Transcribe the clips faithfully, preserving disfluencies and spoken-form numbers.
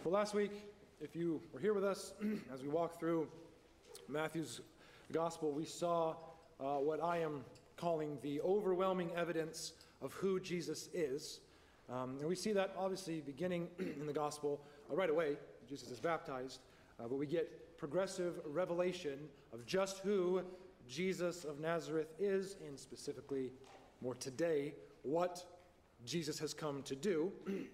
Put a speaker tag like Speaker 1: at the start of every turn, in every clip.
Speaker 1: Well, last week, if you were here with us as we walked through Matthew's gospel, we saw uh, what I am calling the overwhelming evidence of who Jesus is. Um, and we see that obviously beginning in the gospel uh, right away. Jesus is baptized, uh, but we get progressive revelation of just who Jesus of Nazareth is, and specifically, more today, what Jesus has come to do.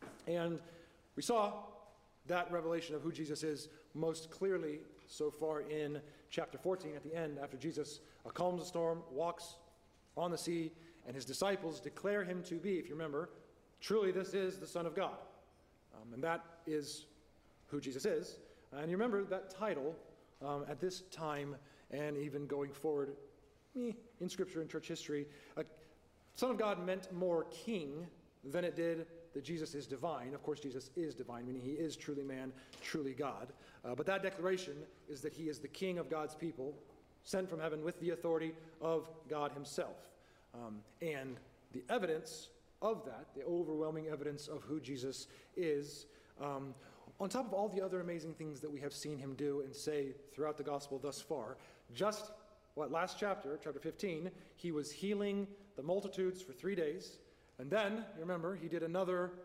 Speaker 1: And we saw that revelation of who Jesus is most clearly so far in chapter fourteen at the end, after Jesus uh, calms the storm, walks on the sea, and his disciples declare him to be, if you remember, truly this is the Son of God. Um, and that is who Jesus is. And you remember that title um, at this time and even going forward eh, in Scripture and church history, uh, Son of God meant more king than it did that Jesus is divine. Of course, Jesus is divine, meaning he is truly man, truly God. Uh, but that declaration is that he is the king of God's people, sent from heaven with the authority of God himself. Um, and the evidence of that, the overwhelming evidence of who Jesus is, um, on top of all the other amazing things that we have seen him do and say throughout the gospel thus far, just what last chapter, chapter fifteen, he was healing the multitudes for three days. And then, you remember, he did another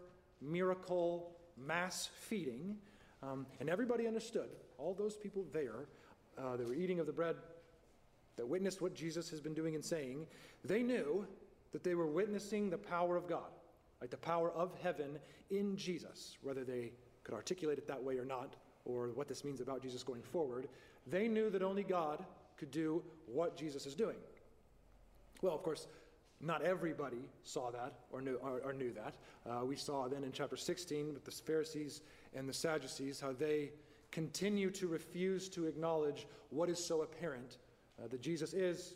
Speaker 1: miracle mass feeding, um, and everybody understood, all those people there uh, that were eating of the bread, that witnessed what Jesus has been doing and saying, they knew that they were witnessing the power of God, like the power of heaven in Jesus, whether they could articulate it that way or not, or what this means about Jesus going forward. They knew that only God could do what Jesus is doing. Well, of course, not everybody saw that or knew, or, or knew that. Uh, we saw then in chapter sixteen with the Pharisees and the Sadducees how they continue to refuse to acknowledge what is so apparent, uh, that Jesus is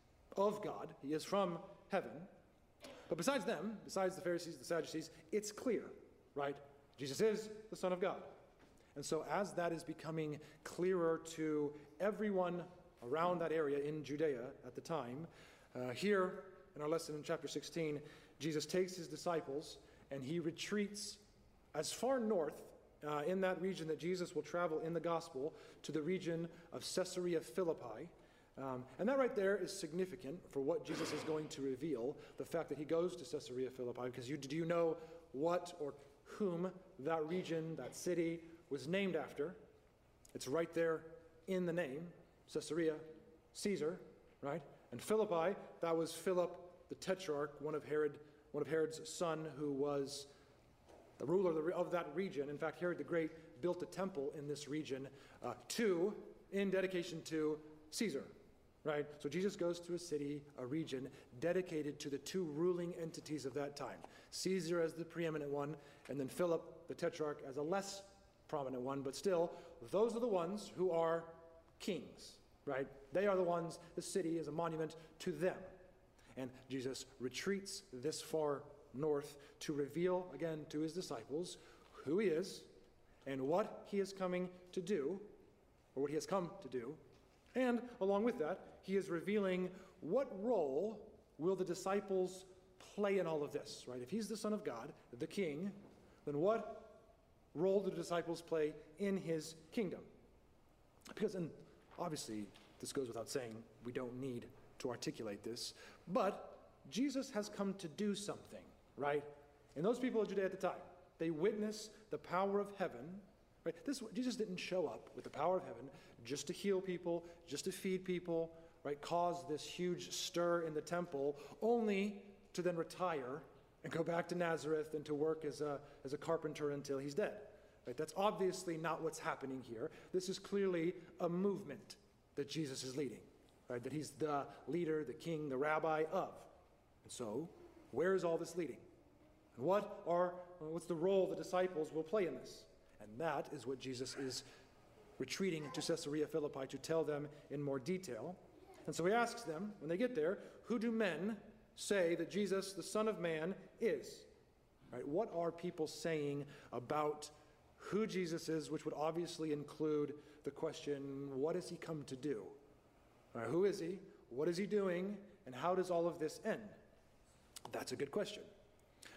Speaker 1: of God. He is from heaven. But besides them, besides the Pharisees, the Sadducees, it's clear, right? Jesus is the Son of God. And so as that is becoming clearer to everyone around that area in Judea at the time, uh, here in our lesson in chapter sixteen, Jesus takes his disciples and he retreats as far north uh, in that region that Jesus will travel in the gospel to the region of Caesarea Philippi. Um, and that right there is significant for what Jesus is going to reveal, the fact that he goes to Caesarea Philippi, because you, do you know what or whom that region, that city, was named after? It's right there in the name, Caesarea, Caesar, right? And Philippi, that was Philip the Tetrarch, one of Herod, one of Herod's son, who was the ruler of, the, of that region. In fact, Herod the Great built a temple in this region uh, to, in dedication to Caesar, right? So Jesus goes to a city, a region, dedicated to the two ruling entities of that time. Caesar as the preeminent one, and then Philip the Tetrarch as a less prominent one, but still, those are the ones who are kings, right? They are the ones, the city is a monument to them. And Jesus retreats this far north to reveal again to his disciples who he is and what he is coming to do, or what he has come to do. And along with that, he is revealing what role will the disciples play in all of this, right? If he's the Son of God, the King, then what role do the disciples play in his kingdom? Because, and obviously, this goes without saying, we don't need to articulate this, but Jesus has come to do something, right? And those people of Judea at the time, they witness the power of heaven, right? This, Jesus didn't show up with the power of heaven just to heal people, just to feed people, right? Cause this huge stir in the temple, only to then retire and go back to Nazareth and to work as a, as a carpenter until he's dead. Right? That's obviously not what's happening here. This is clearly a movement that Jesus is leading, right? That he's the leader, the king, the rabbi of. And so, where is all this leading? And what are, what's the role the disciples will play in this? And that is what Jesus is retreating to Caesarea Philippi to tell them in more detail. And so he asks them, when they get there, who do men say that Jesus, the Son of Man, is? Right? What are people saying about who Jesus is, which would obviously include the question, what has he come to do? Right, who is he? What is he doing? And how does all of this end? That's a good question.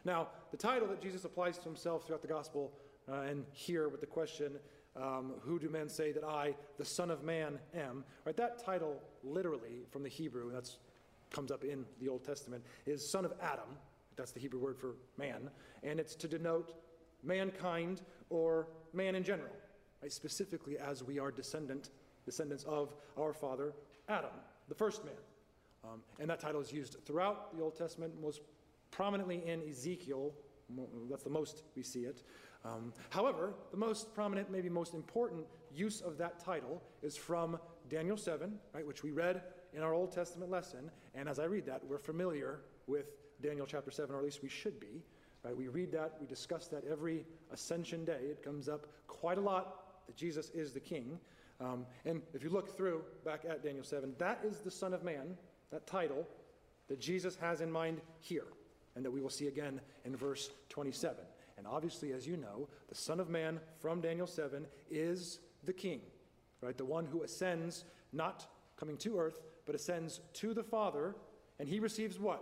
Speaker 1: Now, the title that Jesus applies to himself throughout the gospel, uh, and here with the question, um, who do men say that I, the Son of Man, am? Right, that title literally from the Hebrew, that's comes up in the Old Testament, is son of Adam. That's the Hebrew word for man. And it's to denote mankind or man in general, right? Specifically as we are descendant, descendants of our father Adam, the first man. Um, and that title is used throughout the Old Testament, most prominently in Ezekiel. That's the most we see it. Um, however, the most prominent, maybe most important use of that title is from Daniel seven, right, which we read in our Old Testament lesson. And as I read that, we're familiar with Daniel chapter seven, or at least we should be. Right? We read that, we discuss that every Ascension Day. It comes up quite a lot that Jesus is the King. Um, and if you look through back at Daniel seven, that is the Son of Man, that title that Jesus has in mind here, and that we will see again in verse twenty-seven. And obviously, as you know, the Son of Man from Daniel seven is the King, right? The one who ascends, not coming to earth, but ascends to the Father, and he receives what?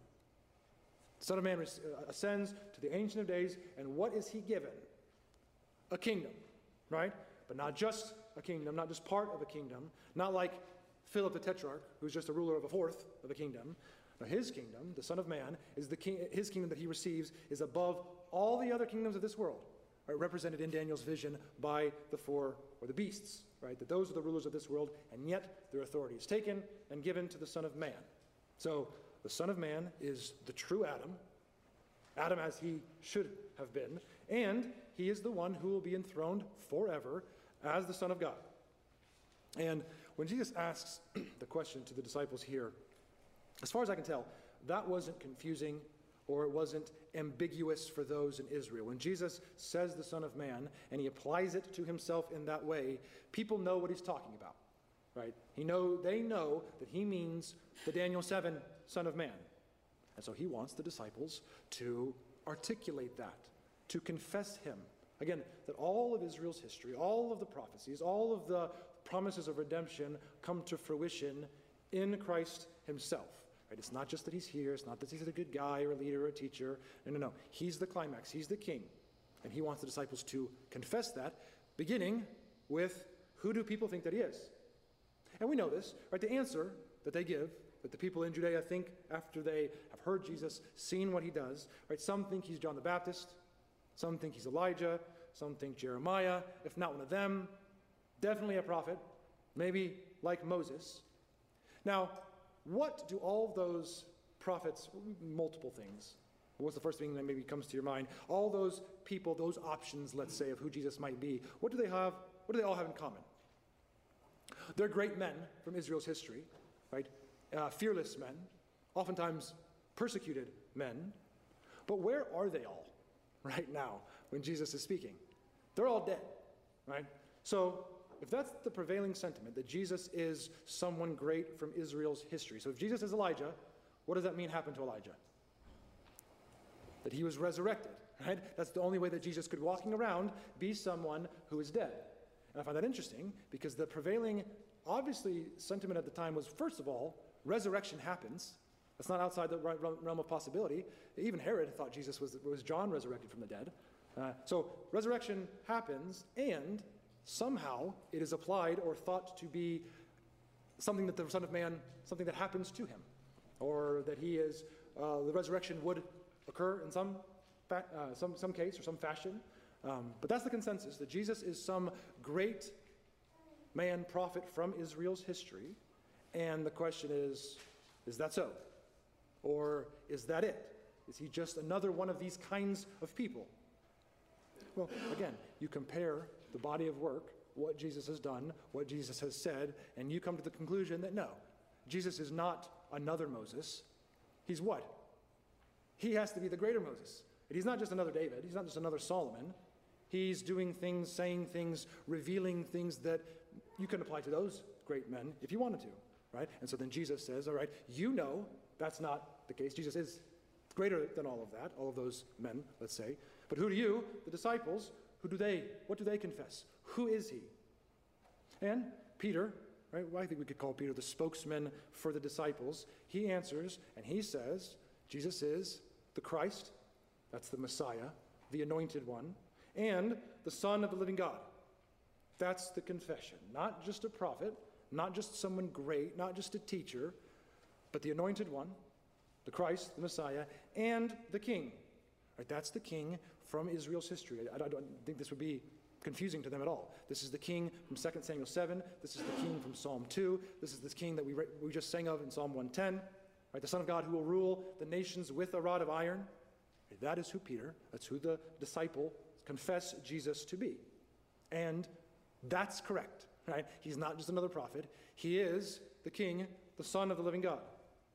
Speaker 1: The Son of Man ascends to the Ancient of Days, and what is he given? A kingdom, right? But not just a kingdom, not just part of a kingdom, not like Philip the Tetrarch, who's just a ruler of a fourth of a kingdom. Now, his kingdom, the Son of Man, is the king. His kingdom that he receives is above all the other kingdoms of this world, right, represented in Daniel's vision by the four or the beasts, right? That those are the rulers of this world, and yet their authority is taken and given to the Son of Man. So the Son of Man is the true Adam, Adam as he should have been, and he is the one who will be enthroned forever as the Son of God. And when Jesus asks the question to the disciples here, as far as I can tell, that wasn't confusing or it wasn't ambiguous for those in Israel. When Jesus says the Son of Man and he applies it to himself in that way, people know what he's talking about, right? He know, they know that he means the Daniel seven Son of Man. And so he wants the disciples to articulate that, to confess him. Again, that all of Israel's history, all of the prophecies, all of the promises of redemption come to fruition in Christ himself. Right? It's not just that he's here. It's not that he's a good guy or a leader or a teacher. No, no, no. He's the climax. He's the king. And he wants the disciples to confess that, beginning with, who do people think that he is? And we know this, right? The answer that they give, that the people in Judea think after they have heard Jesus, seen what he does, right? Some think he's John the Baptist. Some think he's Elijah. Some think Jeremiah, if not one of them. Definitely a prophet, maybe like Moses. Now, what do all those prophets, multiple things, what's the first thing that maybe comes to your mind? All those people, those options, let's say, of who Jesus might be, what do they have, what do they all have in common? They're great men from Israel's history, right? Uh, fearless men, oftentimes persecuted men. But where are they all right now when Jesus is speaking? They're all dead, right? So if that's the prevailing sentiment, that Jesus is someone great from Israel's history. So if Jesus is Elijah, what does that mean happened to Elijah? That he was resurrected, right? That's the only way that Jesus could, walking around, be someone who is dead. And I find that interesting because the prevailing, obviously, sentiment at the time was, first of all, resurrection happens. That's not outside the realm of possibility. Even Herod thought Jesus was, was John resurrected from the dead. Uh, so resurrection happens, and somehow it is applied or thought to be something that the Son of Man, something that happens to him, or that he is, uh, the resurrection would occur in some, fa- uh, some, some case or some fashion. Um, but that's the consensus, that Jesus is some great man, prophet from Israel's history. And the question is, is that so? Or is that it? Is he just another one of these kinds of people? Well, again, you compare the body of work, what Jesus has done, what Jesus has said, and you come to the conclusion that no, Jesus is not another Moses. He's what? He has to be the greater Moses. He's not just another David. He's not just another Solomon. He's doing things, saying things, revealing things that you can apply to those great men if you wanted to, right? And so then Jesus says, all right, you know that's not the case. Jesus is greater than all of that, all of those men, let's say. But who do you, the disciples, who do they, what do they confess? Who is he? And Peter, right, well, I think we could call Peter the spokesman for the disciples. He answers and he says, Jesus is the Christ, that's the Messiah, the anointed one, and the Son of the living God. That's the confession. Not just a prophet, not just someone great, not just a teacher, but the anointed one, the Christ, the Messiah, and the King. Right, that's the King from Israel's history. I, I don't think this would be confusing to them at all. This is the King from Second Samuel seven. This is the King from Psalm two. This is the King that we, re- we just sang of in Psalm one ten. Right, the Son of God who will rule the nations with a rod of iron. Right, that is who Peter, that's who the disciple confess Jesus to be. And that's correct. Right? He's not just another prophet. He is the King, the Son of the living God.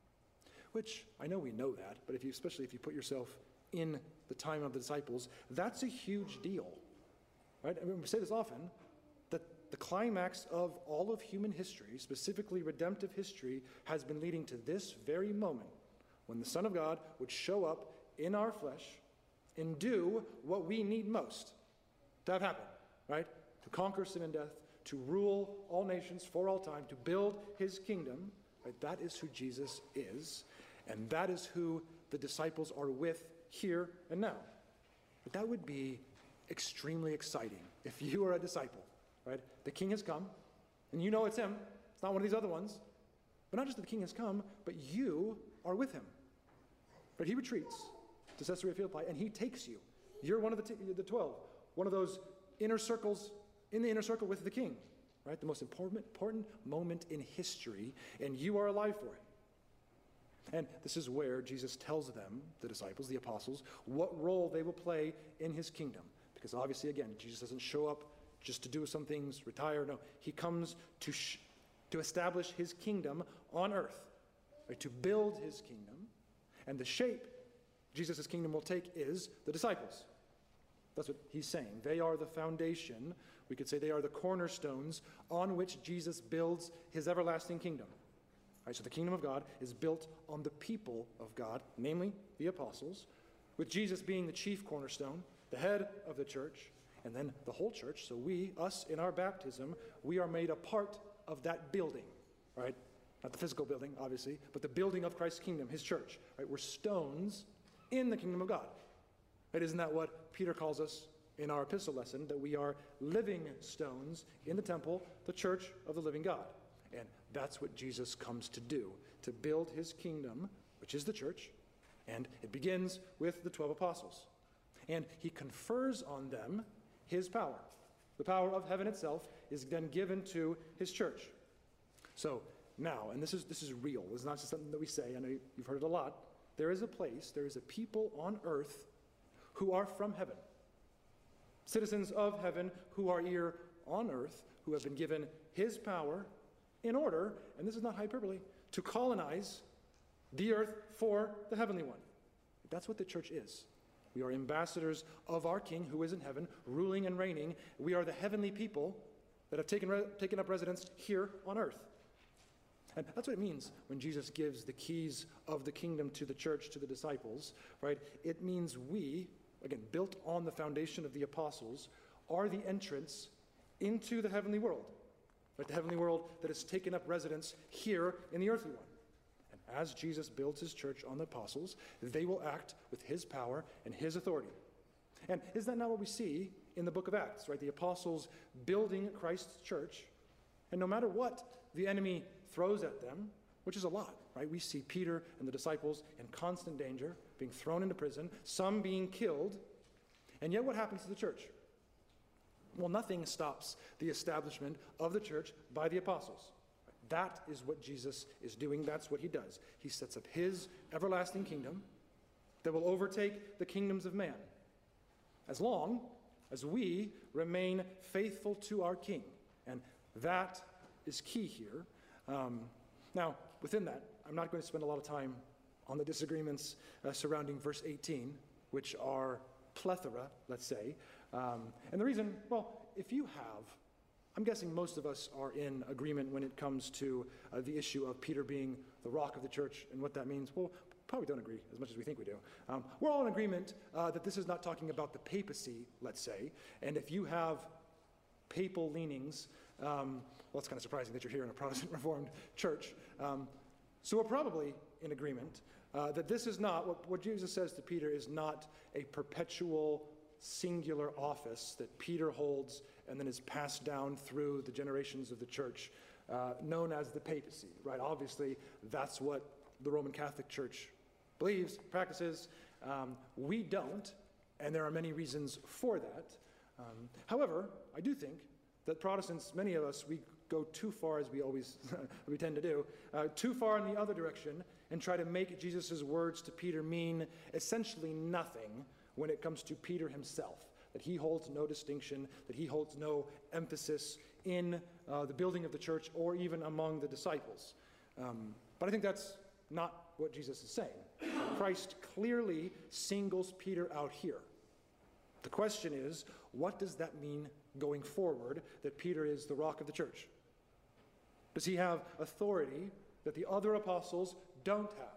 Speaker 1: Which, I know we know that, but if you, especially if you put yourself in the time of the disciples, that's a huge deal. Right? I mean, we say this often, that the climax of all of human history, specifically redemptive history, has been leading to this very moment when the Son of God would show up in our flesh and do what we need most to have happen, right? To conquer sin and death, to rule all nations for all time, to build his kingdom. Right? That is who Jesus is, and that is who the disciples are with here and now. But that would be extremely exciting if you are a disciple, right? The King has come, and you know it's him. It's not one of these other ones. But not just that the King has come, but you are with him. But he retreats to Caesarea Philippi, and he takes you. You're one of the, t- the twelve, one of those inner circles, in the inner circle with the King, right? The most important, important moment in history, and you are alive for it. And this is where Jesus tells them, the disciples, the apostles, what role they will play in his kingdom. Because obviously, again, Jesus doesn't show up just to do some things, retire. No, he comes to, sh- to establish his kingdom on earth, right? To build his kingdom. And the shape Jesus' kingdom will take is the disciples. That's what he's saying. They are the foundation. We could say they are the cornerstones on which Jesus builds his everlasting kingdom. Right, so the kingdom of God is built on the people of God, namely the apostles, with Jesus being the chief cornerstone, the head of the church, and then the whole church. So we, us in our baptism, we are made a part of that building, right? Not the physical building, obviously, but the building of Christ's kingdom, his church. Right? We're stones in the kingdom of God. Right? Isn't that what Peter calls us in our epistle lesson, that we are living stones in the temple, the church of the living God? And that's what Jesus comes to do, to build his kingdom, which is the church, and it begins with the twelve apostles. And he confers on them his power. The power of heaven itself is then given to his church. So now, and this is this is real, it's not just something that we say, I know you've heard it a lot, there is a place, there is a people on earth who are from heaven. Citizens of heaven who are here on earth, who have been given his power in order, and this is not hyperbole, to colonize the earth for the heavenly one. That's what the church is. We are ambassadors of our King who is in heaven, ruling and reigning. We are the heavenly people that have taken, re- taken up residence here on earth. And that's what it means when Jesus gives the keys of the kingdom to the church, to the disciples, right? It means we, again, built on the foundation of the apostles, are the entrance into the heavenly world. Right? The heavenly world that has taken up residence here in the earthly one. And as Jesus builds his church on the apostles, they will act with his power and his authority. And is that not what we see in the book of Acts, right? The apostles building Christ's church, and no matter what the enemy throws at them, which is a lot, right? We see Peter and the disciples in constant danger, being thrown into prison, some being killed, and yet what happens to the church? Well, nothing stops the establishment of the church by the apostles. That is what Jesus is doing. That's what he does. He sets up his everlasting kingdom that will overtake the kingdoms of man, as long as we remain faithful to our King. And that is key here. Um, now, within that, I'm not going to spend a lot of time on the disagreements uh, surrounding verse eighteen, which are plethora, let's say. Um, and the reason, well, if you have, I'm guessing most of us are in agreement when it comes to uh, the issue of Peter being the rock of the church and what that means. Well, probably don't agree as much as we think we do. Um, we're all in agreement uh, that this is not talking about the papacy, let's say. And if you have papal leanings, um, well, it's kind of surprising that you're here in a Protestant Reformed church. Um, so we're probably in agreement Uh, that this is not, what, what Jesus says to Peter is not a perpetual singular office that Peter holds and then is passed down through the generations of the church, uh, known as the papacy, right? Obviously, that's what the Roman Catholic Church believes, practices. Um, we don't, and there are many reasons for that. Um, however, I do think that Protestants, many of us, we go too far, as we always we tend to do, uh, too far in the other direction and try to make Jesus' words to Peter mean essentially nothing when it comes to Peter himself, that he holds no distinction, that he holds no emphasis in uh, the building of the church or even among the disciples. Um, but I think that's not what Jesus is saying. Christ clearly singles Peter out here. The question is, what does that mean going forward, that Peter is the rock of the church? Does he have authority that the other apostles don't have?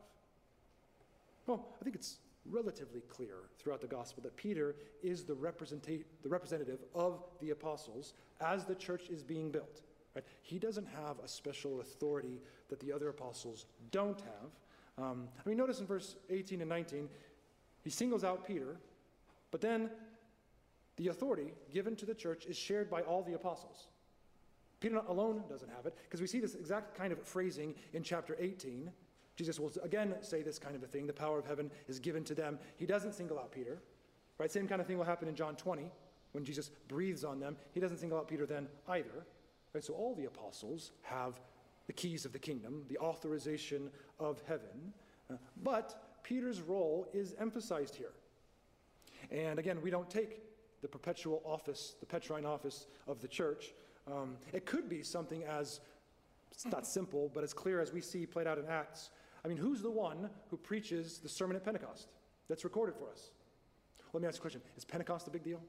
Speaker 1: Well, I think it's relatively clear throughout the gospel that Peter is the, representa- the representative of the apostles as the church is being built. Right? He doesn't have a special authority that the other apostles don't have. Um, I mean, notice in verse eighteen and nineteen, he singles out Peter, but then the authority given to the church is shared by all the apostles. Peter alone doesn't have it, because we see this exact kind of phrasing in chapter eighteen. Jesus will again say this kind of a thing. The power of heaven is given to them. He doesn't single out Peter. Right? Same kind of thing will happen in John twenty, when Jesus breathes on them. He doesn't single out Peter then either. Right? So all the apostles have the keys of the kingdom, the authorization of heaven. Uh, but Peter's role is emphasized here. And again, we don't take the perpetual office, the Petrine office of the church. Um, it could be something as, it's not simple, but as clear as we see played out in Acts. I mean, who's the one who preaches the sermon at Pentecost that's recorded for us? Let me ask you a question. Is Pentecost a big deal?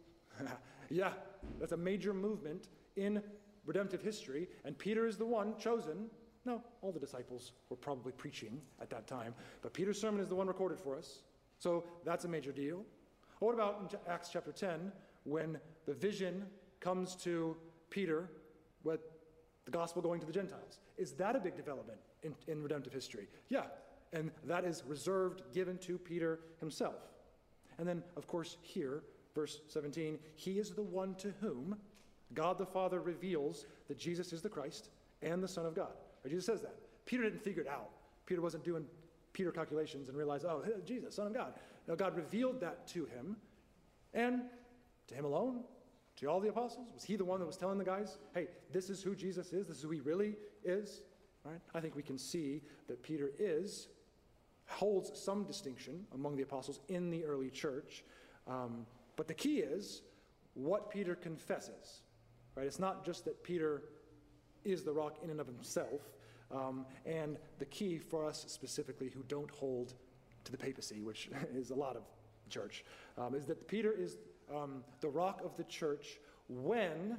Speaker 1: Yeah, that's a major movement in redemptive history, and Peter is the one chosen. No, all the disciples were probably preaching at that time, but Peter's sermon is the one recorded for us. So that's a major deal. What about in Acts chapter ten, when the vision comes to Peter with the gospel going to the Gentiles? Is that a big development in, in redemptive history? Yeah, and that is reserved, given to Peter himself. And then, of course, here, verse seventeen, he is the one to whom God the Father reveals that Jesus is the Christ and the Son of God. Or Jesus says that. Peter didn't figure it out. Peter wasn't doing Peter calculations and realized, oh, Jesus, Son of God. No, God revealed that to him, and to him alone, to all the apostles. Was he the one that was telling the guys, hey, this is who Jesus is, this is who he really is? Right? I think we can see that Peter is, holds some distinction among the apostles in the early church. Um, but the key is what Peter confesses. Right? It's not just that Peter is the rock in and of himself. Um, and the key for us specifically who don't hold to the papacy, which is a lot of church, um, is that Peter is um, the rock of the church when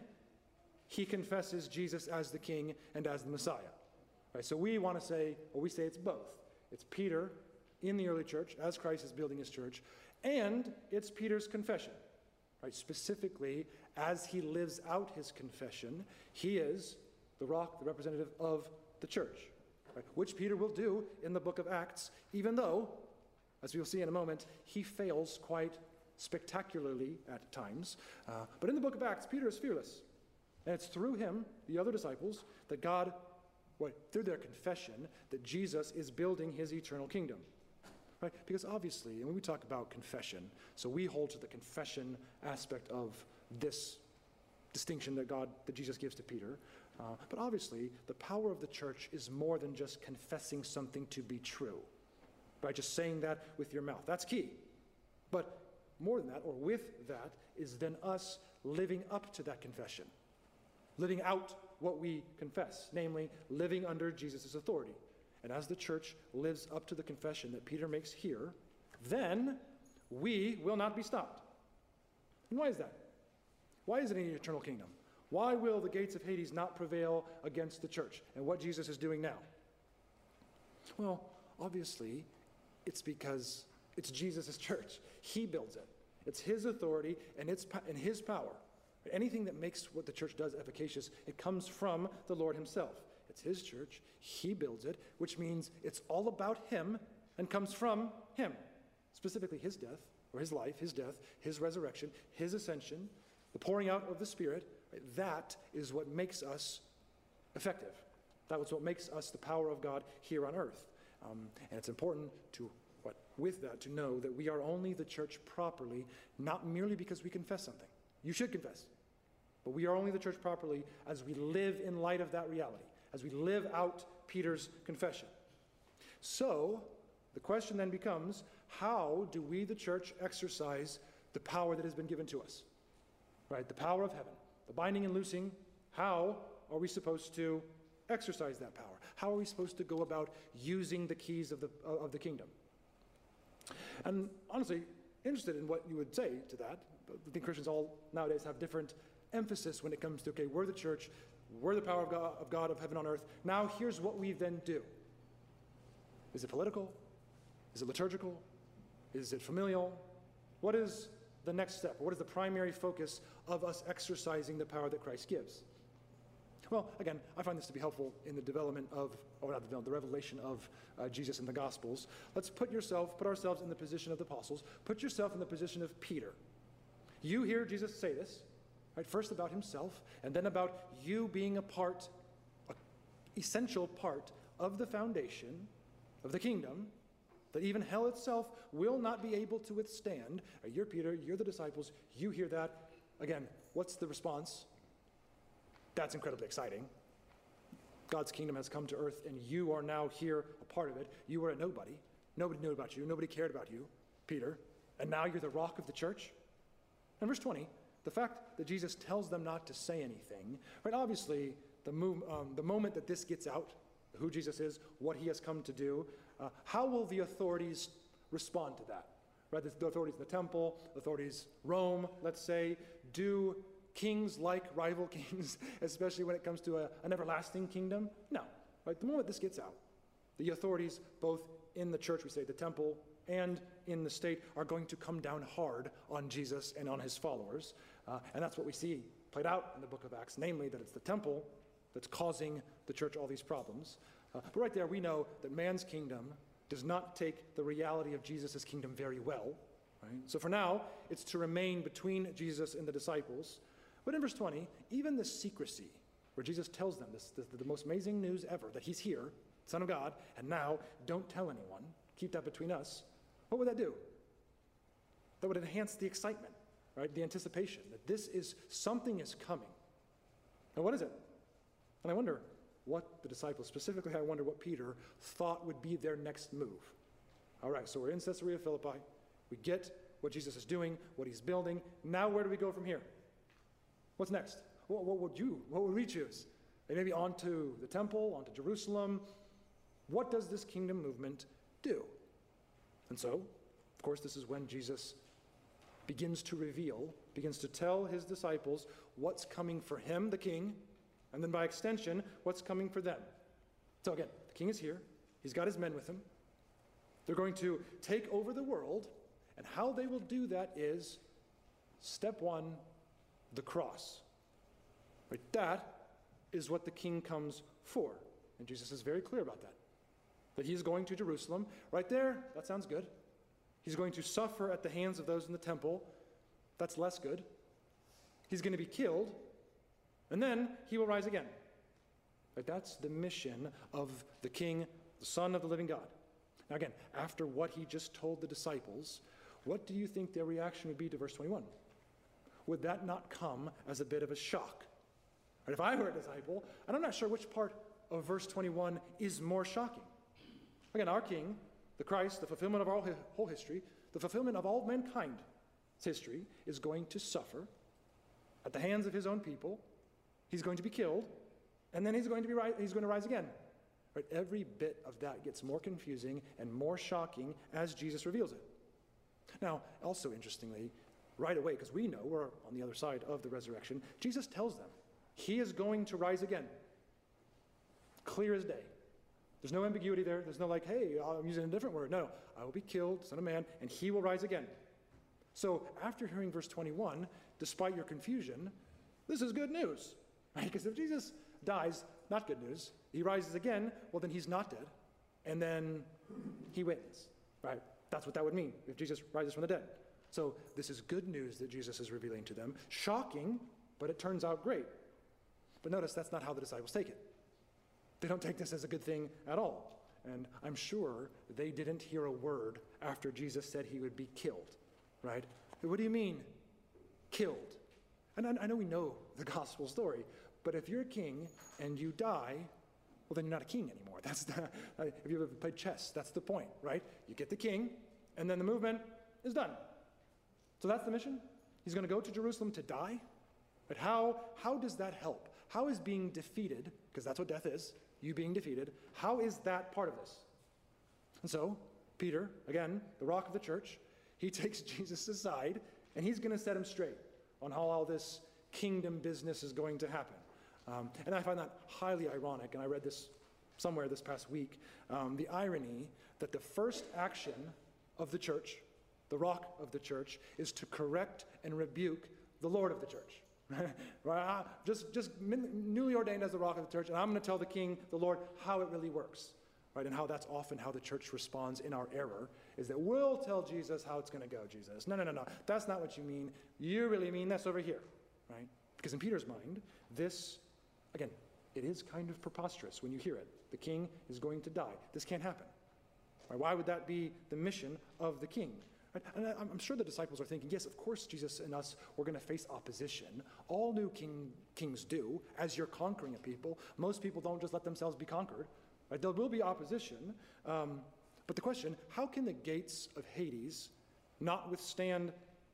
Speaker 1: he confesses Jesus as the King and as the Messiah. Right? So we want to say, or we say it's both. It's Peter in the early church as Christ is building his church, and it's Peter's confession. Right? Specifically, as he lives out his confession, he is the rock, the representative of the church, right? Which Peter will do in the book of Acts, even though, as we will see in a moment, he fails quite spectacularly at times. Uh, but in the book of Acts, Peter is fearless. And it's through him, the other disciples, that God, well, through their confession, that Jesus is building his eternal kingdom. Right? Because obviously, and when we talk about confession, so we hold to the confession aspect of this distinction that God, that Jesus gives to Peter. Uh, but obviously, the power of the church is more than just confessing something to be true. By just saying that with your mouth. That's key. But more than that, or with that, is then us living up to that confession. Living out what we confess, namely, living under Jesus' authority. And as the church lives up to the confession that Peter makes here, then we will not be stopped. And why is that? Why is it an eternal kingdom? Why will the gates of Hades not prevail against the church and what Jesus is doing now? Well, obviously, it's because it's Jesus' church. He builds it. It's his authority and it's and his power. Anything that makes what the church does efficacious, it comes from the Lord himself. It's his church. He builds it, which means it's all about him and comes from him, specifically his death, or his life, his death, his resurrection, his ascension, the pouring out of the Spirit. Right? That is what makes us effective. That was what makes us the power of God here on earth. Um, and it's important to, what, with that, to know that we are only the church properly, not merely because we confess something. You should confess. But we are only the church properly as we live in light of that reality, as we live out Peter's confession. So, the question then becomes, how do we, the church, exercise the power that has been given to us? Right? The power of heaven, the binding and loosing. How are we supposed to exercise that power? How are we supposed to go about using the keys of the, uh, of the kingdom? And honestly, interested in what you would say to that. I think Christians all nowadays have different emphasis when it comes to, okay, we're the church, we're the power of God, of God of heaven on earth. Now here's what we then do. Is it political? Is it liturgical? Is it familial? What is the next step? What is the primary focus of us exercising the power that Christ gives? Well, again, I find this to be helpful in the development of, or not the, the revelation of uh, Jesus in the Gospels. Let's put yourself, put ourselves in the position of the apostles. Put yourself in the position of Peter. You hear Jesus say this, right? First about himself, and then about you being a part, an essential part of the foundation of the kingdom that even hell itself will not be able to withstand. Right, you're Peter, you're the disciples, you hear that. Again, what's the response? That's incredibly exciting. God's kingdom has come to earth, and you are now here, a part of it. You were a nobody. Nobody knew about you. Nobody cared about you, Peter. And now you're the rock of the church. And verse twenty, the fact that Jesus tells them not to say anything, right? Obviously, the, move, um, the moment that this gets out, who Jesus is, what he has come to do, uh, how will the authorities respond to that? Right? The authorities in the temple, authorities Rome, let's say, do kings like rival kings, especially when it comes to a, an everlasting kingdom? No. Right? The moment this gets out, the authorities, both in the church, we say the temple, and in the state, are going to come down hard on Jesus and on his followers. Uh, and that's what we see played out in the book of Acts, namely that it's the temple that's causing the church all these problems. Uh, but right there, we know that man's kingdom does not take the reality of Jesus' kingdom very well. Right? So for now, it's to remain between Jesus and the disciples. But in verse twenty, even the secrecy, where Jesus tells them this, this the most amazing news ever, that he's here, Son of God, and now don't tell anyone, keep that between us, what would that do? That would enhance the excitement, right? The anticipation that this is, something is coming. And what is it? And I wonder what the disciples, specifically I wonder what Peter thought would be their next move. All right, so we're in Caesarea Philippi. We get what Jesus is doing, what he's building. Now where do we go from here? What's next? What, what would you, what would we choose? Maybe onto the temple, onto Jerusalem. What does this kingdom movement do? And so, of course, this is when Jesus begins to reveal, begins to tell his disciples what's coming for him, the king, and then by extension, what's coming for them. So again, the king is here. He's got his men with him. They're going to take over the world, and how they will do that is, step one, the cross. Right? That is what the king comes for. And Jesus is very clear about that. That he is going to Jerusalem. Right there, that sounds good. He's going to suffer at the hands of those in the temple. That's less good. He's going to be killed. And then he will rise again. Right? That's the mission of the king, the Son of the living God. Now again, after what he just told the disciples, what do you think their reaction would be to verse twenty-one? Would that not come as a bit of a shock? Right? If I were a disciple, and I'm not sure which part of verse twenty-one is more shocking. Again, our King, the Christ, the fulfillment of our whole history, the fulfillment of all mankind's history, is going to suffer at the hands of his own people. He's going to be killed, and then he's going to be ri- he's going to rise again. Right? Every bit of that gets more confusing and more shocking as Jesus reveals it. Now, also interestingly, right away, because we know we're on the other side of the resurrection, Jesus tells them he is going to rise again. Clear as day. There's no ambiguity there. There's no like, hey, I'm using a different word. No, no, I will be killed, Son of Man, and he will rise again. So after hearing verse twenty-one, despite your confusion, this is good news. Right? Because if Jesus dies, not good news. He rises again, well then he's not dead. and then he wins, right? That's what that would mean if Jesus rises from the dead. So this is good news that Jesus is revealing to them. Shocking, but it turns out great. But notice that's not how the disciples take it. They don't take this as a good thing at all. And I'm sure they didn't hear a word after Jesus said he would be killed, right? What do you mean, killed? And I, I know we know the gospel story, but if you're a king and you die, well, then you're not a king anymore. That's the, if you've ever played chess, that's the point, right? You get the king, and then the movement is done. So that's the mission. He's going to go to Jerusalem to die. But how, how does that help? How is being defeated, because that's what death is, you being defeated, how is that part of this? And so, Peter, again, the rock of the church, he takes Jesus aside, and he's going to set him straight on how all this kingdom business is going to happen. Um, and I find that highly ironic, and I read this somewhere this past week, um, the irony that the first action of the church, the rock of the church, is to correct and rebuke the Lord of the church. Right? Just, just newly ordained as the rock of the church, and I'm going to tell the king, the Lord, how it really works. Right? And how that's often how the church responds in our error, is that we'll tell Jesus how it's going to go, Jesus. No, no, no, no. That's not what you mean. You really mean this over here. Right? Because in Peter's mind, this, again, it is kind of preposterous when you hear it. The king is going to die. This can't happen. Right? Why would that be the mission of the king? Right? And I, I'm sure the disciples are thinking, yes, of course, Jesus and us, we're going to face opposition. All new king, kings do, as you're conquering a people. Most people don't just let themselves be conquered. Right? There will be opposition. Um, but the question, how can the gates of Hades not withstand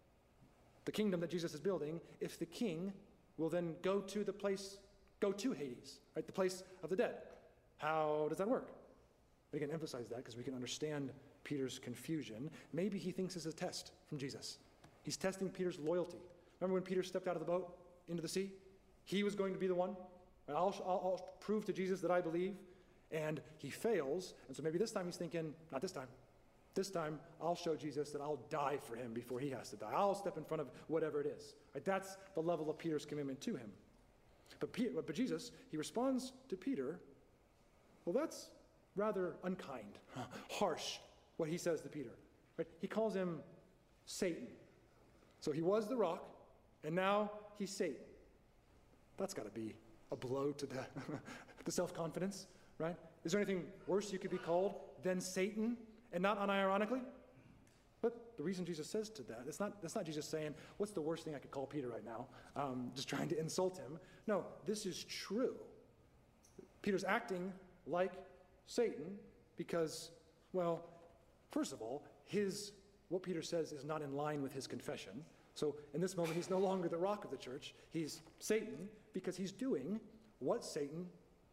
Speaker 1: the kingdom that Jesus is building if the king will then go to the place, go to Hades, right? The place of the dead? How does that work? We can emphasize that because we can understand Peter's confusion. Maybe he thinks it's a test from Jesus. He's testing Peter's loyalty. Remember when Peter stepped out of the boat into the sea? He was going to be the one. I'll, I'll, I'll prove to Jesus that I believe. And he fails. And so maybe this time he's thinking, not this time. This time I'll show Jesus that I'll die for him before he has to die. I'll step in front of whatever it is. Right? That's the level of Peter's commitment to him. But, Peter, but Jesus, he responds to Peter, well, that's rather unkind, harsh, what he says to Peter. Right? He calls him Satan. So he was the rock, and now he's Satan. That's got to be a blow to the, the self-confidence, right? Is there anything worse you could be called than Satan, and not unironically? But the reason Jesus says to that, it's not, that's not Jesus saying, what's the worst thing I could call Peter right now? Um, just trying to insult him. No, this is true. Peter's acting like Satan because, well, first of all, his what Peter says is not in line with his confession. So in this moment, he's no longer the rock of the church. He's Satan because he's doing what Satan,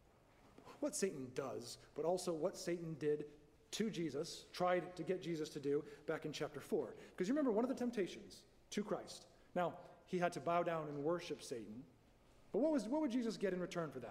Speaker 1: what Satan does, but also what Satan did to Jesus, tried to get Jesus to do back in chapter four. Because you remember one of the temptations to Christ. Now, he had to bow down and worship Satan. But what was what would Jesus get in return for that?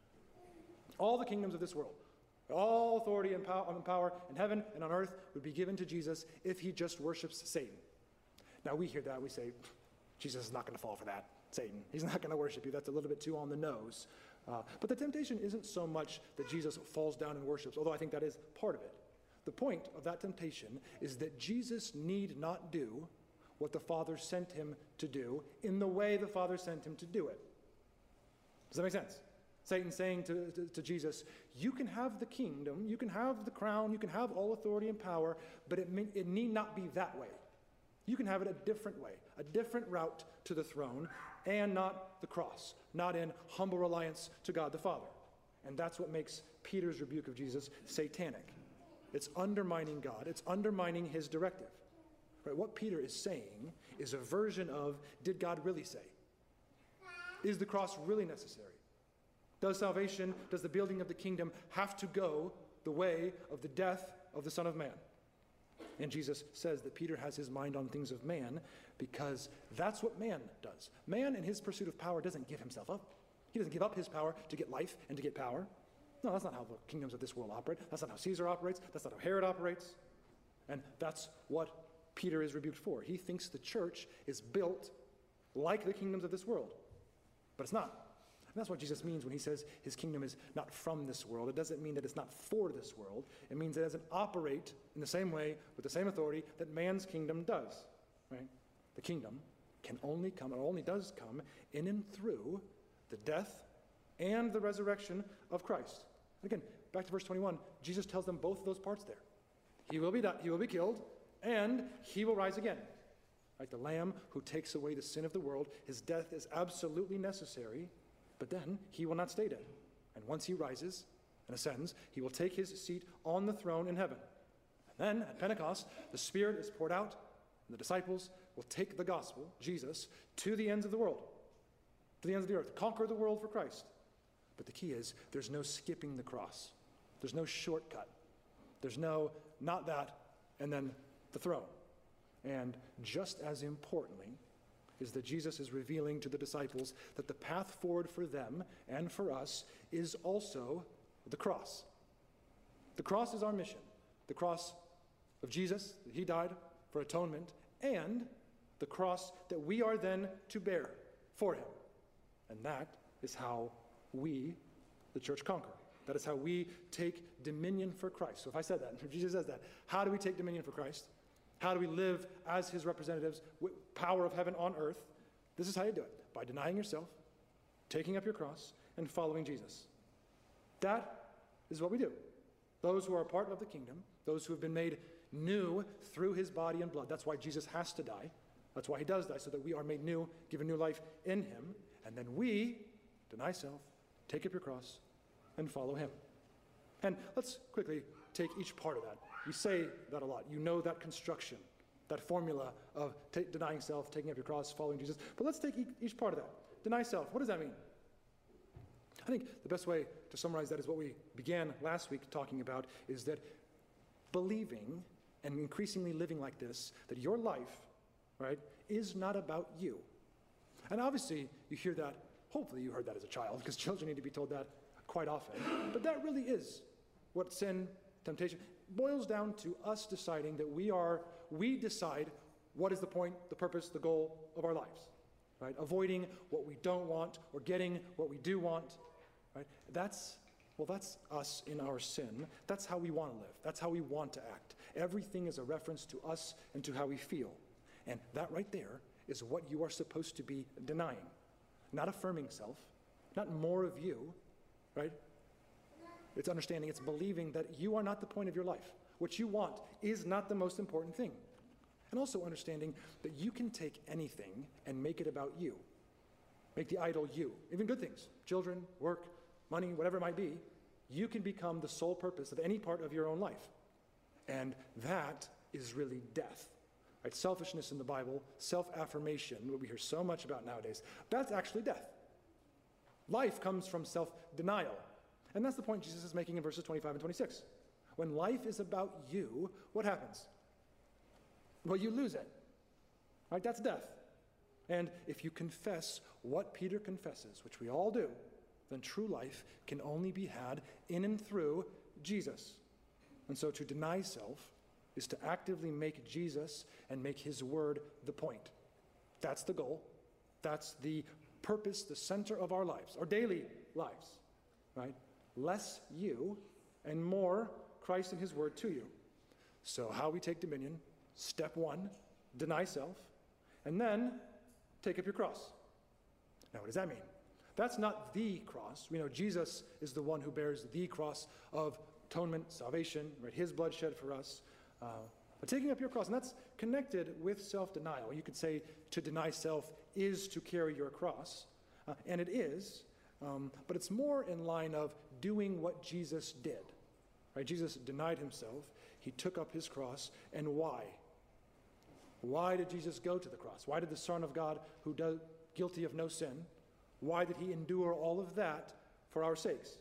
Speaker 1: All the kingdoms of this world. All authority and power, and power in heaven and on earth would be given to Jesus if he just worships Satan. Now we hear that, we say, Jesus is not going to fall for that, Satan. He's not going to worship you. That's a little bit too on the nose. Uh, but the temptation isn't so much that Jesus falls down and worships, although I think that is part of it. The point of that temptation is that Jesus need not do what the Father sent him to do in the way the Father sent him to do it. Does that make sense? Satan saying to, to, to Jesus, you can have the kingdom, you can have the crown, you can have all authority and power, but it, may, it need not be that way. You can have it a different way, a different route to the throne, and not the cross, not in humble reliance to God the Father. And that's what makes Peter's rebuke of Jesus satanic. It's undermining God. It's undermining his directive. Right? What Peter is saying is a version of, did God really say? Is the cross really necessary? Does salvation, does the building of the kingdom have to go the way of the death of the Son of Man? And Jesus says that Peter has his mind on things of man because that's what man does. Man in his pursuit of power doesn't give himself up. He doesn't give up his power to get life and to get power. No, that's not how the kingdoms of this world operate. That's not how Caesar operates. That's not how Herod operates. And that's what Peter is rebuked for. He thinks the church is built like the kingdoms of this world. But it's not. And that's what Jesus means when he says his kingdom is not from this world. It doesn't mean that it's not for this world. It means it doesn't operate in the same way, with the same authority that man's kingdom does, right? The kingdom can only come, or only does come, in and through the death and the resurrection of Christ. And again, back to verse twenty-one, Jesus tells them both of those parts there. He will be, di- he will be killed, and he will rise again. Right? The Lamb who takes away the sin of the world, his death is absolutely necessary, but then he will not stay dead. And once he rises and ascends, he will take his seat on the throne in heaven. And then at Pentecost, the Spirit is poured out, and the disciples will take the gospel, Jesus, to the ends of the world, to the ends of the earth, conquer the world for Christ. But the key is there's no skipping the cross. There's no shortcut. There's no, not that, and then the throne. And just as importantly is that Jesus is revealing to the disciples that the path forward for them and for us is also the cross. The cross is our mission. The cross of Jesus, that he died for atonement, and the cross that we are then to bear for him. And that is how we, the church, conquer. That is how we take dominion for Christ. So if I said that, if Jesus says that, how do we take dominion for Christ? How do we live as his representatives with power of heaven on earth? This is how you do it. By denying yourself, taking up your cross, and following Jesus. That is what we do. Those who are a part of the kingdom, those who have been made new through his body and blood. That's why Jesus has to die. That's why he does die, so that we are made new, given new life in him. And then we deny self, take up your cross, and follow him. And let's quickly take each part of that. We say that a lot. You know that construction, that formula of t- denying self, taking up your cross, following Jesus. But let's take e- each part of that. Deny self. What does that mean? I think the best way to summarize that is what we began last week talking about, is that believing and increasingly living like this, that your life, right, is not about you. And obviously, you hear that, hopefully you heard that as a child, because children need to be told that quite often. But that really is what sin, temptation, boils down to us deciding that we are, we decide what is the point, the purpose, the goal of our lives, right? Avoiding what we don't want or getting what we do want, right? That's, well, that's us in our sin. That's how we want to live. That's how we want to act. Everything is a reference to us and to how we feel. And that right there is what you are supposed to be denying. Not affirming self, not more of you, right? It's understanding, it's believing that you are not the point of your life. What you want is not the most important thing. And also understanding that you can take anything and make it about you. Make the idol you. Even good things, children, work, money, whatever it might be. You can become the sole purpose of any part of your own life. And that is really death. Right? Selfishness in the Bible, self-affirmation, what we hear so much about nowadays, that's actually death. Life comes from self-denial. And that's the point Jesus is making in verses twenty-five and twenty-six. When life is about you, what happens? Well, you lose it. Right? That's death. And if you confess what Peter confesses, which we all do, then true life can only be had in and through Jesus. And so to deny self is to actively make Jesus and make his word the point. That's the goal. That's the purpose, the center of our lives, our daily lives, right? Less you and more Christ and his word to you. So how we take dominion, step one, deny self, and then take up your cross. Now, what does that mean? That's not the cross. We know Jesus is the one who bears the cross of atonement, salvation, right? His blood shed for us. Uh, but taking up your cross, and that's connected with self-denial. You could say to deny self is to carry your cross, uh, and it is, um, but it's more in line of doing what Jesus did. Right? Jesus denied himself. He took up his cross, and why? Why did Jesus go to the cross? Why did the Son of God, who does guilty of no sin, why did he endure all of that for our sakes?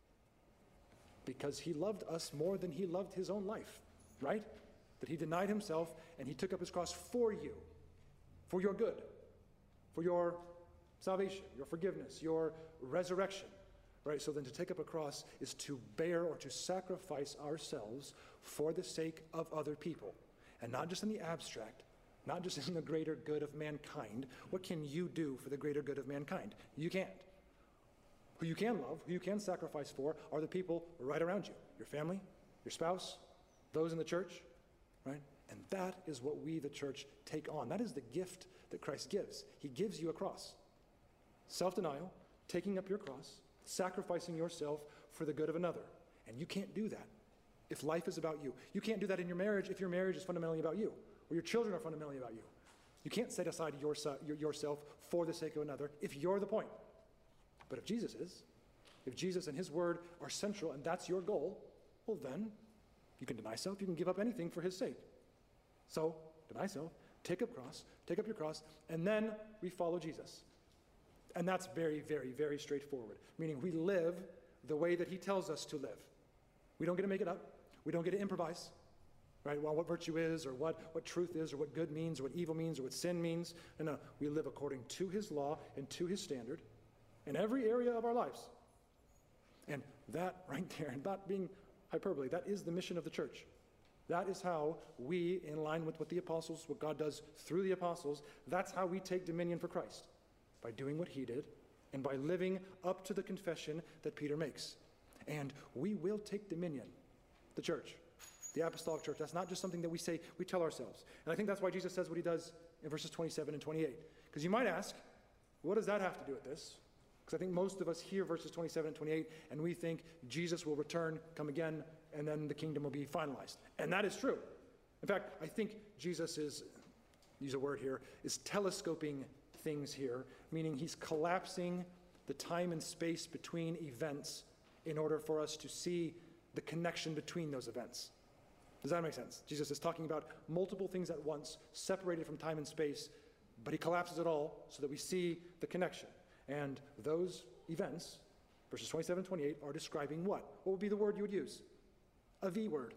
Speaker 1: Because he loved us more than he loved his own life, right? That he denied himself and he took up his cross for you, for your good, for your salvation, your forgiveness, your resurrection, right? So then to take up a cross is to bear or to sacrifice ourselves for the sake of other people. And not just in the abstract, not just in the greater good of mankind. What can you do for the greater good of mankind? You can't. Who you can love, who you can sacrifice for, are the people right around you. Your family, your spouse, those in the church, right? And that is what we, the church, take on. That is the gift that Christ gives. He gives you a cross. Self-denial, taking up your cross, sacrificing yourself for the good of another. And you can't do that if life is about you. You can't do that in your marriage if your marriage is fundamentally about you, or your children are fundamentally about you. You can't set aside your, your, yourself for the sake of another if you're the point. But if Jesus is, if Jesus and his word are central and that's your goal, well then, you can deny self, you can give up anything for his sake. So, deny self, take up cross, take up your cross, and then we follow Jesus. And that's very, very, very straightforward, meaning we live the way that he tells us to live. We don't get to make it up. We don't get to improvise, right? Well, what virtue is, or what, what truth is, or what good means, or what evil means, or what sin means. No, no, we live according to his law and to his standard in every area of our lives. And that right there, and not being hyperbole, that is the mission of the church. That is how we, in line with what the apostles, what God does through the apostles, that's how we take dominion for Christ. By doing what he did, and by living up to the confession that Peter makes. And we will take dominion, the church, the apostolic church. That's not just something that we say, we tell ourselves. And I think that's why Jesus says what he does in verses twenty-seven and twenty-eight. Because you might ask, what does that have to do with this? Because I think most of us hear verses twenty-seven and twenty-eight, and we think Jesus will return, come again, and then the kingdom will be finalized. And that is true. In fact, I think Jesus is, use a word here, is telescoping things here, meaning he's collapsing the time and space between events in order for us to see the connection between those events. Does that make sense? Jesus is talking about multiple things at once, separated from time and space, but he collapses it all so that we see the connection. And those events, verses twenty-seven and twenty-eight, are describing what? What would be the word you would use? A V word.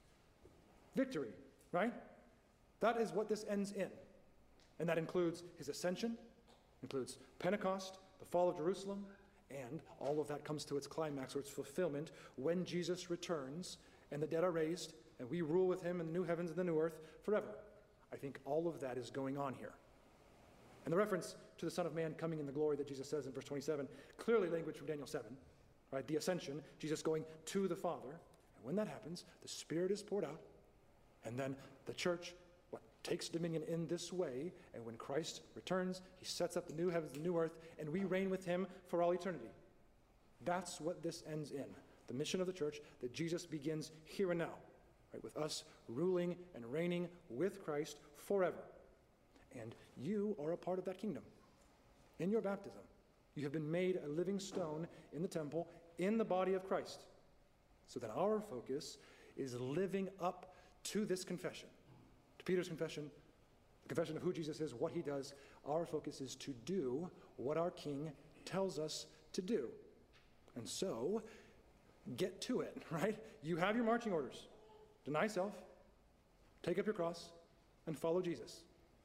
Speaker 1: Victory, right? That is what this ends in. And that includes his ascension, includes Pentecost, the fall of Jerusalem, and all of that comes to its climax or its fulfillment when Jesus returns and the dead are raised and we rule with him in the new heavens and the new earth forever. I think all of that is going on here. And the reference to the Son of Man coming in the glory that Jesus says in verse twenty-seven, clearly language from Daniel seven, right? The ascension, Jesus going to the Father. And when that happens, the Spirit is poured out, and then the church what, takes dominion in this way, and when Christ returns, he sets up the new heavens, the new earth, and we reign with him for all eternity. That's what this ends in. The mission of the church that Jesus begins here and now, right? With us ruling and reigning with Christ forever. And you are a part of that kingdom. In your baptism, you have been made a living stone in the temple, in the body of Christ. So that our focus is living up to this confession, to Peter's confession, the confession of who Jesus is, what he does. Our focus is to do what our King tells us to do. And so, get to it, right? You have your marching orders. Deny self, take up your cross, and follow Jesus.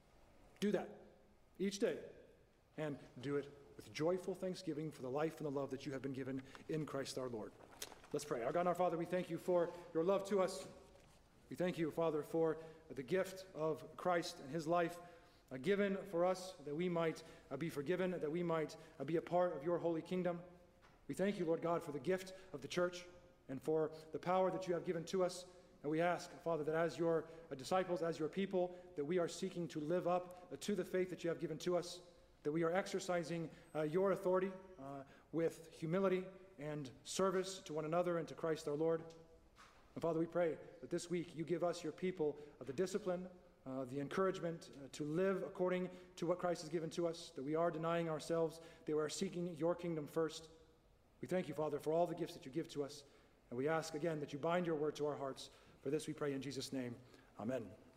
Speaker 1: Do that each day, and do it with joyful thanksgiving for the life and the love that you have been given in Christ our Lord. Let's pray. Our God and our Father, we thank you for your love to us. We thank you, Father, for the gift of Christ and his life uh, given for us that we might uh, be forgiven, that we might uh, be a part of your holy kingdom. We thank you, Lord God, for the gift of the church and for the power that you have given to us. And we ask, Father, that as your uh, disciples, as your people, that we are seeking to live up uh, to the faith that you have given to us, that we are exercising uh, your authority uh, with humility and service to one another and to Christ our Lord. And Father, we pray that this week you give us, your people, uh, the discipline, uh, the encouragement uh, to live according to what Christ has given to us, that we are denying ourselves, that we are seeking your kingdom first. We thank you, Father, for all the gifts that you give to us. And we ask again that you bind your word to our hearts. For this we pray in Jesus' name. Amen.